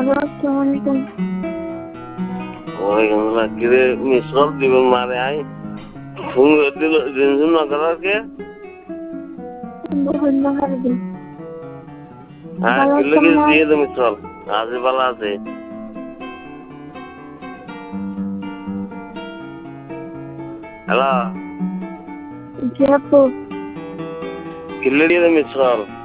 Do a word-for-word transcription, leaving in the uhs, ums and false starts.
আসসালামু আলাইকুম। ওয়ালাইকুম আসসালাম। কিরে মিসল দিবেন মারে আই ফোন দিল জিনজুন না করার কে বহুত ভালো দিন। হ্যাঁ ভালো কিলো আছেন কি না? দিয়ে দে মিসল আজ ভালো আছে। হ্যালো জি আপু। কিলো দিয়ে দে মিসল